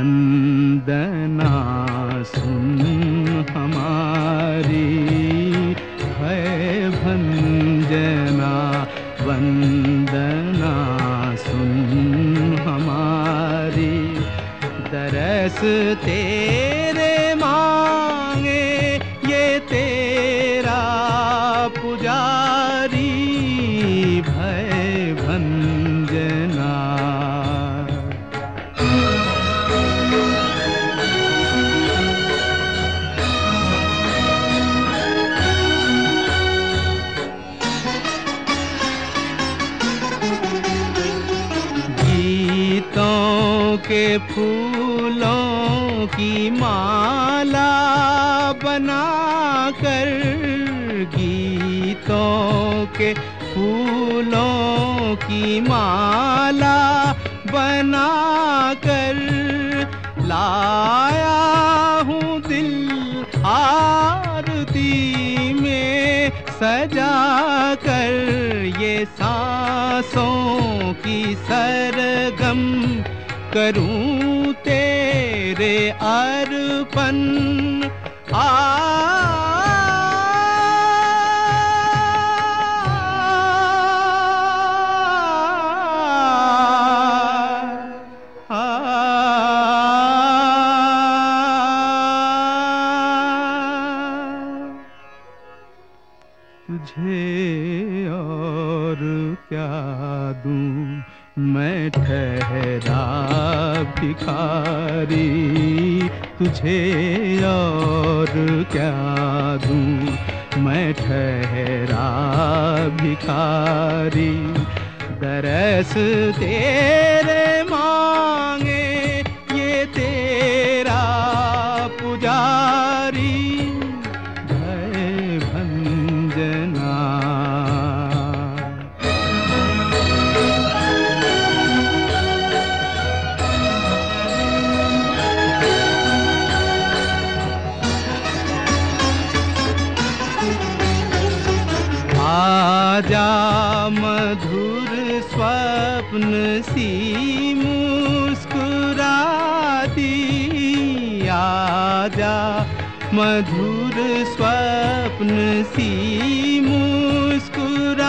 वंदना सुन हमारी, भय भंजना वंदना सुन हमारी। दरस तेरे मांगे ये तेरा पुजारी, भय भंजना। गीतों के फूलों की माला बनाकर, गीतों के फूलों की माला बनाकर लाया हूँ दिल आरती में सजा कर। ये सांसों की सरगम करूं तेरे अर्पण। तुझे और क्या दूं मैं ठहरा भिखारी, तुझे और क्या दूं मैं ठहरा भिखारी। दरस तेरे मांगे ये तेरा पुजारी, भय भंजना। आजा मधुर स्वप्न सी मुस्कुराती, आजा मधुर स्वप्न सी मुस्कुराती।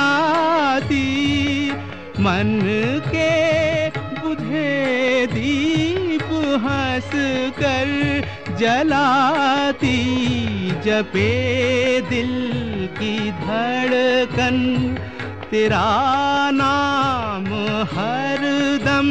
मन के बुझे दीप हंस कर जलाती, जपे दिल की धड़कन तेरा नाम हरदम।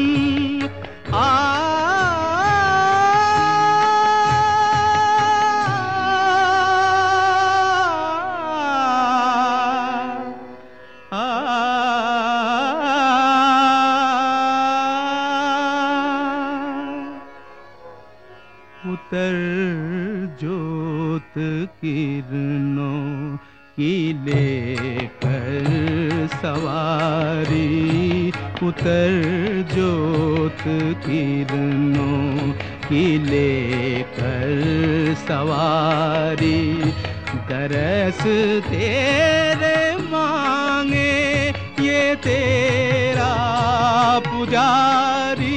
उतर ज्योत किरणों की लेकर सवारी, उतर ज्योत किरणों की लेकर सवारी। दरस तेरे मांगे ये तेरा पुजारी,